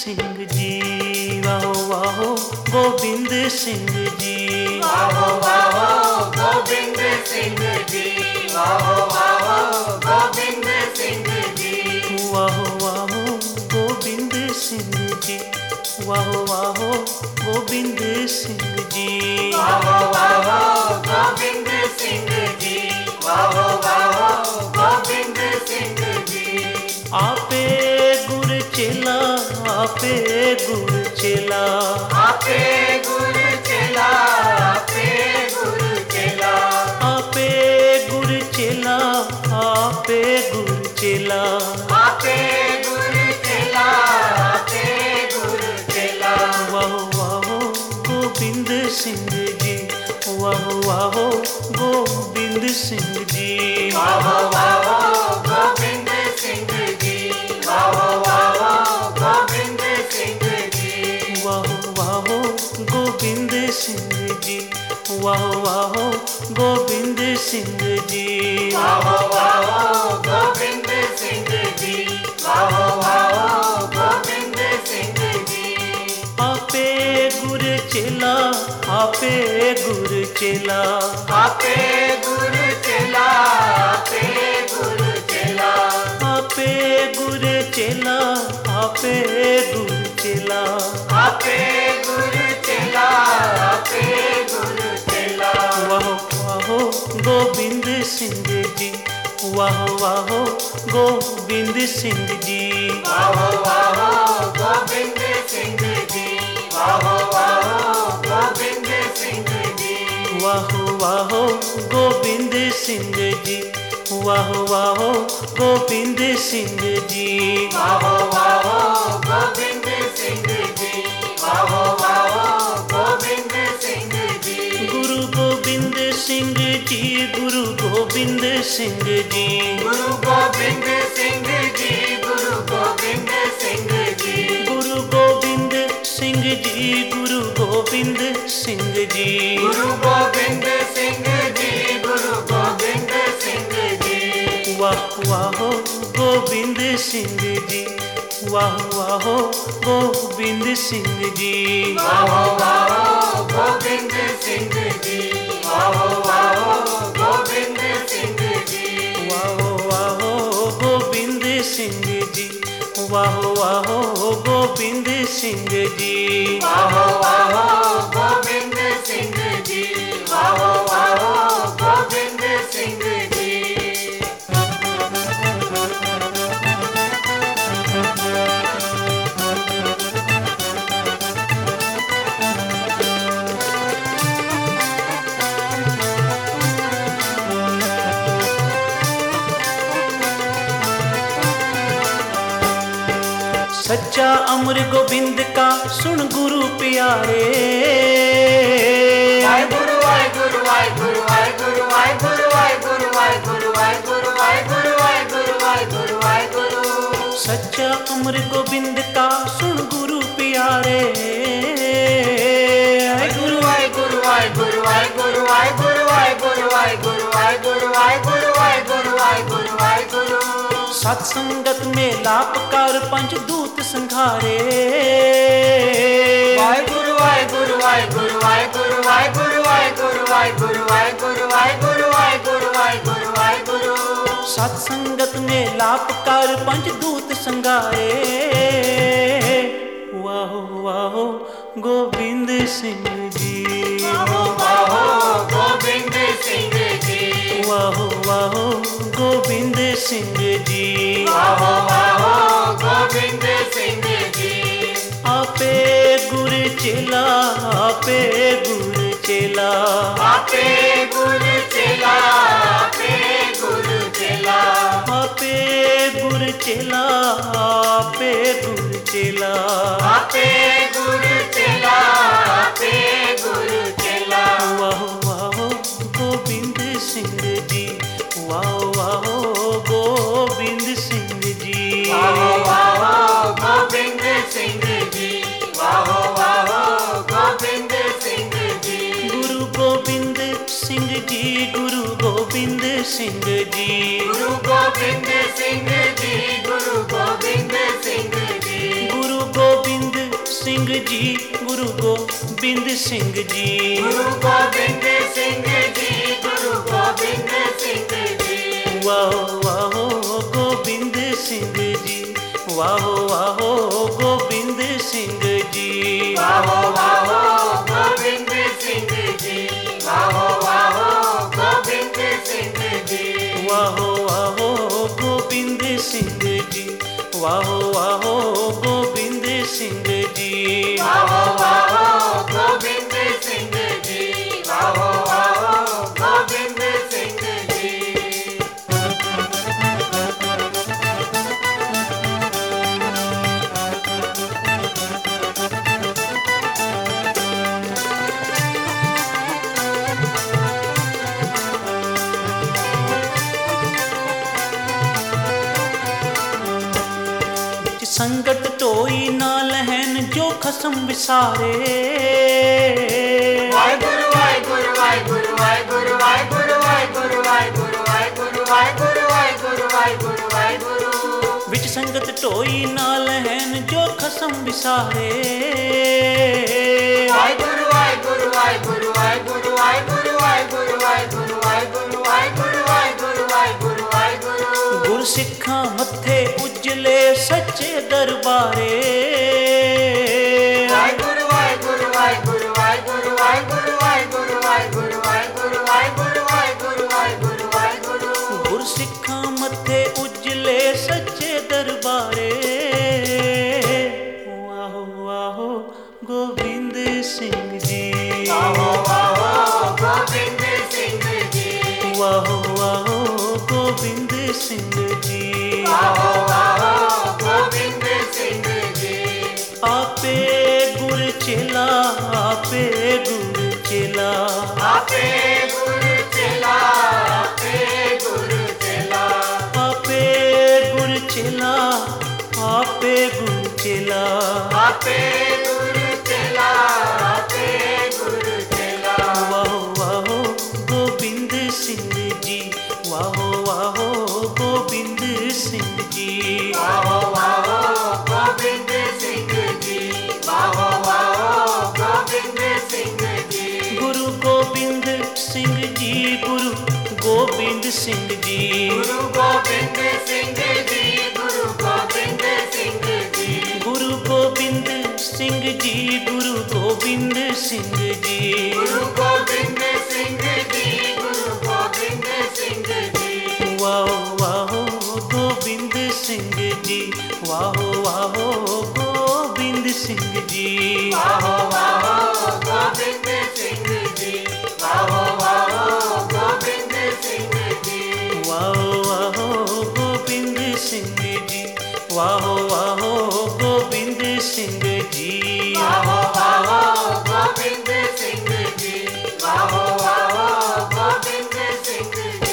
सिंह जी, वाहो वाहो गोविंद सिंह जी, वाहो वाहो गोविंद सिंह जी, वाहो वाहो गोविंद सिंह जी, वाहो वाहो गोविंद सिंह जी, वाहो वाहो गोविंद सिंह जी, वाहो वाहो गोविंद सिंह जी, वाहो वाहो गोविंद सिंह जी। आपे गुर चेला, आपे गुर चेला, आपे गुर चेला, आपे गुर चेला, आपे गुर चेला, आपे गुर चेला, आपे गुर चेला, आपे गुर चेला। वाहो वाहो गोविंद सिंह जी, वाहो वाहो गोविंद सिंह जी, वाहो वाहो गोविंद सिंह जी, वाहो वाहो गोविंद सिंह जी, वाहो वाहो गोविंद सिंह जी, वाहो वाहो गोविंद सिंह जी, वाहो वाहो गोविंद सिंह जी, वाहो वाहो गोविंद सिंह जी। आपे गुर चेला, आपे गुर चेला, आपे गुर चेला, आपे गुर चेला, आपे गुर चेला, आपे गुर चेला, आपे गुर चेला, आपे गुर चेला। वाहो वाहो गोविंद सिंह जी, वाहो वाहो गोविंद सिंह जी, वाहो वाहो गोविंद सिंह जी, वाहो वाहो गोविंद सिंह जी, वाहो वाहो गोविंद सिंह जी, वाहो वाहो गोविंद सिंह जी, वाहो वाहो गोविंद सिंह जी, वाहो वाहो गोविंद सिंह जी, गुरु गोविंद सिंह जी, गुरु गोविंद सिंह जी, गुरु गोविंद सिंह जी, गुरु गोविंद सिंह जी, गुरु गोविंद सिंह जी, गुरु गोविंद सिंह जी, गुरु गोविंद सिंह जी, गुरु गोविंद सिंह जी, वाह वाहो गोविंद सिंह जी, वाह वाहो गोविंद सिंह जी, वाहो वाहो गोविंद सिंह जी, वाहो वाहो गोविंद सिंह जी, वाहो वाहो गोविंद सिंह जी, वाहो वाहो गोविंद सिंह जी, वाहो वाहो गोविंद सिंह जी, वाहो वाहो गोविंद सिंह जी। सच्चा अमर गोविंद का सुन गुरु प्यारे, वाहेगुरु वाहेगुरु वाहेगुरु वाहेगुरु वाहेगुरु वाहेगुरु वाहेगुरु वाहेगुरु वाहेगुरु वाहेगुरु वाहेगुरु वाहेगुरु। सच्चा अमर गोविंद का सुन गुरु प्यारे, वाहेगुरु वाहेगुरु वाहेगुरु वाहेगुरु वाहेगुरु वाहेगुरु वाहेगुरु वाहेगुरु वाहेगुरु वाहेगुरु वाहेगुरु वाहेगुरु। सत्संगत में लापकार पंचदूत संघारे, वाहेगुरु वाहेगुरु वाहेगुरु वाहेगुरु वाहेगुरु वाहेगुरु वाहेगुरु वाहेगुरु वाहेगुरु वाहेगुरु वाहेगुरु वाहेगुरु। सत्संगत में लापकार पंचदूत संघारे, वाहो वाहो गोविंद सिंह जी, वाहो वाहो गोविंद सिंह जी, वाहो वाहो गोविंद सिंह जी, वाहो वाहो गोविंद सिंह जी, आपे गुर चेला, आपे गुर चेला, आपे गुर चेला, आपे गुर चेला, आपे गुर चेला, आपे गुर चेला, आपे गुर चेला, आपे गुर चेला। वाहो वाहो गोविंद सिंह जी, वाहो वाहो गोविंद सिंह जी, वाहो वाहो गोविंद सिंह जी, वाहो वाहो गोविंद सिंह जी, गुरु गोविंद सिंह जी, गुरु गोविंद सिंह जी, गुरु गोविंद सिंह जी, गुरु गोविंद सिंह जी, गुरु गोविंद सिंह जी, गुरु गोबिंद सिंह जी। गुरु गोबिंद सिंह जी, गुरु गोबिंद सिंह जी। वाहो वाहो गोबिंद सिंह जी, वाहो वाहो गोबिंद सिंह जी। वाहो वाहो गोबिंद सिंह जी, वाहो वाहो गोबिंद सिंह जी। वाहो वाहो गोबिंद सिंह जी, वाहो वाहो गोबिंद सिंह जी। वाहो वाहो गोबिंद सिंह जी, वाहो वाहो गोबिंद सिंह जी। संकट टोई ना लहन जो खसम विसारे। वाहिगुरु वाहिगुरु वाहिगुरु वाहिगुरु वाहिगुरु वाहिगुरु वाहिगुरु वाहिगुरु वाहिगुरु वाहिगुरु वाहिगुरु वाहिगुरु। विच संगत टोई ना लहन जो खसम विसारे। वाहिगुरु वाहिगुरु वाहिगुरु वाहिगुरु वाहिगुरु वाहिगुरु वाहिगुरु वाहिगुरु वाहिगुरु वाहिगुरु वाहिगुरु वाहिगुरु। गुर सिखा मथे उजले सच्चे दरबारे। वाहिगुरु वाहिगुरु वाहिगुरु वाहिगुरु वाहिगुरु वाहिगुरु वाहिगुरु वाहिगुरु वाहिगुरु वाहिगुरु वाहिगुरु वाहिगुरु। गुर सिखा मथे उजले सच्चे दरबारे। वाहो वाहो गोबिंद सिंह जी, वाहो वाहो गोबिंद सिंह जी। वाहो वाहो गोबिंद सिंह जी। वाहो वाहो गोबिंद सिंह जी। आपे गुर चेला, आपे गुर चेला। आपे गुर चेला, आपे गुर चेला। आपे गुर चेला, आपे गुर चेला। आपे गुर चेला, आपे गुर चेला। वाहो वाहो गोबिंद सिंह जी, वाहो वाहो गोबिंद सिंह जी। वाहो वाहो गोबिंद सिंह जी, वाहो वाहो गोबिंद सिंह जी। गुरु गोबिंद सिंह जी, गुरु गोबिंद सिंह जी। गुरु गोबिंद सिंह जी, गुरु गोबिंद सिंह जी। गुरु गोबिंद सिंह जी, गुरु गोबिंद सिंह जी। गुरु गोबिंद सिंह जी, गुरु गोबिंद सिंह जी। वाहो वाहो गोबिंद सिंह जी, वाहो वाहो गोबिंद सिंह जी। वाहो वाहो गोबिंद सिंह जी, वाहो वाहो गोबिंद सिंह जी। वाहो वाहो गोबिंद सिंह जी, वाहो वाहो गोबिंद सिंह जी। वाहो वाहो गोबिंद सिंह जी, वाहो वाहो गोबिंद सिंह जी।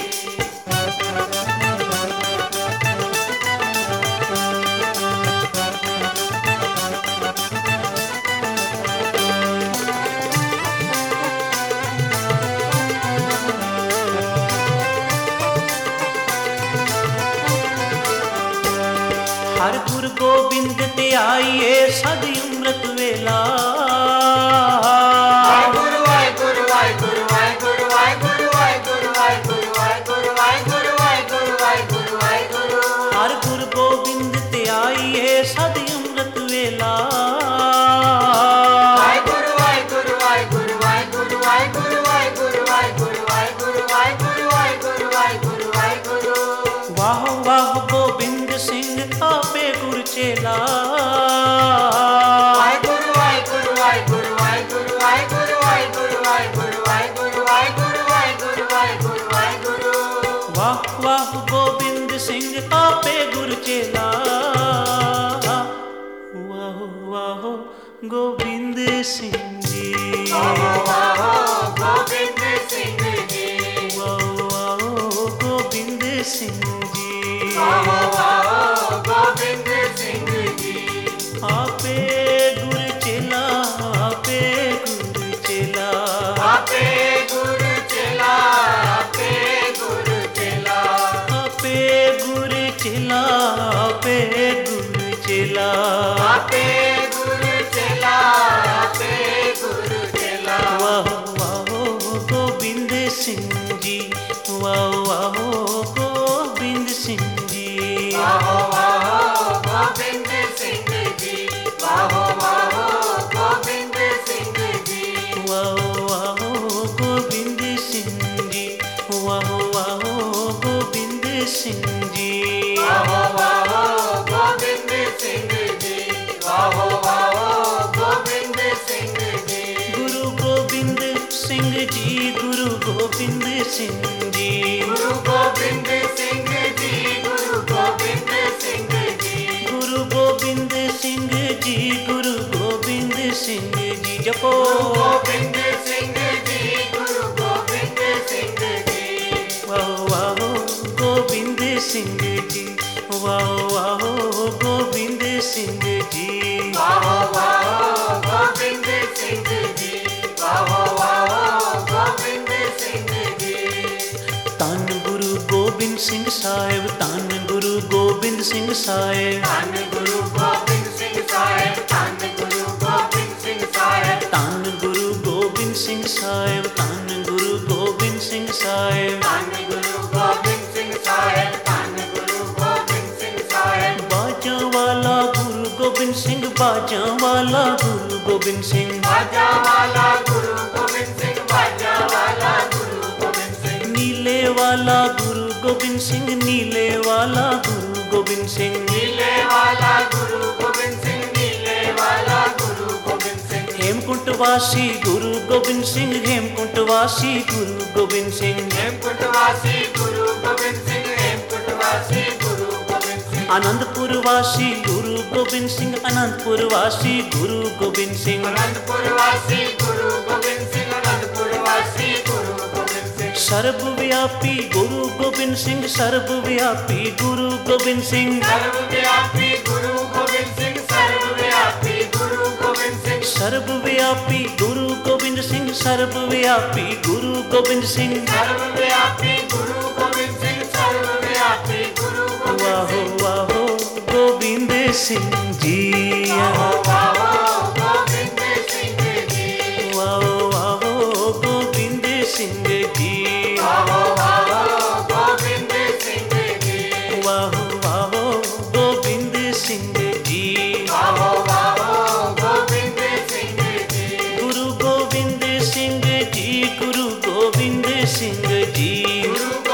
हर गुर गोबिंद ते आइए सद अमृत वेला। वाहिगुरु वाहिगुरु वाहिगुरु वाहिगुरु वाहिगुरु वाहिगुरु वाहिगुरु वाहिगुरु वाहिगुरु वाहिगुरु वाहिगुरु वाहिगुरु। हर गुर गोबिंद ते आइए सद अमृत वेला। वाहिगुरु वाहिगुरु वाहिगुरु वाहिगुरु वाहिगुरु वाहिगुरु वाहिगुरु वाहिगुरु वाहिगुरु वाहिगुरु वाहिगुरु वाहिगुरु। वाह वाह गोबिंद सिंह आपे गुर चेला। वाहिगुरु वाहिगुरु वाहिगुरु वाहिगुरु वाहिगुरु वाहिगुरु वाहिगुरु वाहिगुरु वाहिगुरु वाहिगुरु वाहिगुरु वाहिगुरु। वाह वाह गोबिंद सिंह आपे गुर चेला। वाह वाह गोबिंद सिंह जी। वाहो वाहो गोबिंद सिंह जी। वाह वाह गोबिंद सिंह जी। वाहो वाहो गोबिंद सिंह जी। आपे गुर चेला, आपे गुर चेला। आपे गुर चेला, आपे गुर चेला। आपे गुर चेला, आपे गुर चेला। आपे गुर वाहो वाहो गोबिंद सिंह जी। वाहो वाहो गोबिंद सिंह जी, वाहो वाहो गोबिंद सिंह जी। वाहो वाहो गोबिंद सिंह जी, वाहो वाहो गोबिंद सिंह जी। वाहो वाहो गोबिंद सिंह जी, वाहो वाहो गोबिंद सिंह जी। गुरु गोबिंद सिंह जी, गुरु गोबिंद सिंह जी। गुरु गोबिंद सिंह जी, गुरु गोबिंद सिंह जी। गुरु गोबिंद सिंह जी, गुरु गोबिंद सिंह जी। जपो गुरु गोबिंद सिंह जी, गुरु गोबिंद सिंह जी। वाहो वाहो गोबिंद सिंह जी, वाहो वाहो गोबिंद सिंह जी। वाहो वाहो गोबिंद सिंह जी, वाहो वाहो गोबिंद सिंह जी। धन गुरु गोबिंद सिंह साहिब, धन गुरु गोबिंद सिंह साहिब। धन गुरु गोबिंद सिंह साहिब, धन गुरु गोबिंद सिंह साहिब। धन गुरु गोबिंद सिंह साहिब, धन गुरु गोबिंद सिंह साहिब। धन गुरु गोबिंद सिंह साहिब, धन गुरु गोबिंद सिंह साहिब। बाजा वाला गुरु गोबिंद सिंह, बाजा वाला गुरु गोबिंद सिंह। बाजा वाला गुरु गोबिंद सिंह, बाजा वाला गुरु गोबिंद सिंह। नीले वाला गुरु गोबिंद सिंह, नीले वाला गुरु गोबिंद सिंह। नीले वाला गुरु गोबिंद सिंह, नीले वाला गुरु गोबिंद सिंह। हेमकुंट वासी गुरु गोबिंद सिंह, हेमकुंट वासी गुरु गोबिंद सिंह। हेमकुंट वासी गुरु गोबिंद सिंह, हेमकुंट वासी गुरु गोबिंद सिंह। आनंदपुर वासी गुरु गोबिंद सिंह, आनंदपुर वासी गुरु गोबिंद सिंह। अनंतपुर वासी गुरु गोबिंद सिंह, अनंतपुर वासी गुरु गोबिंद सिंह। सर्वव्यापी गुरु गोबिंद सिंह, सर्वव्यापी गुरु गोबिंद सिंह। सर्वव्यापी गुरु गोबिंद सिंह, सर्वव्यापी गुरु गोबिंद सिंह। सर्वव्यापी गुरु गोबिंद सिंह, सर्वव्यापी गुरु गोबिंद सिंह। सर्वव्यापी गुरु गोबिंद सिंह, सर्वव्यापी गुरु गोबिंद वाहो सिंह। वाहो गोबिंद सिंह जी। वाहो वाहो गोबिंद सिंह जी। वाहो वाहो गोबिंद सिंह जी। वाहो वाहो गोबिंद सिंह जी। वाहो वाहो गोबिंद सिंह जी। वाहो वाहो गोबिंद सिंह जी। गुरु गोबिंद सिंह जी, गुरु गोबिंद सिंह जी। गुरु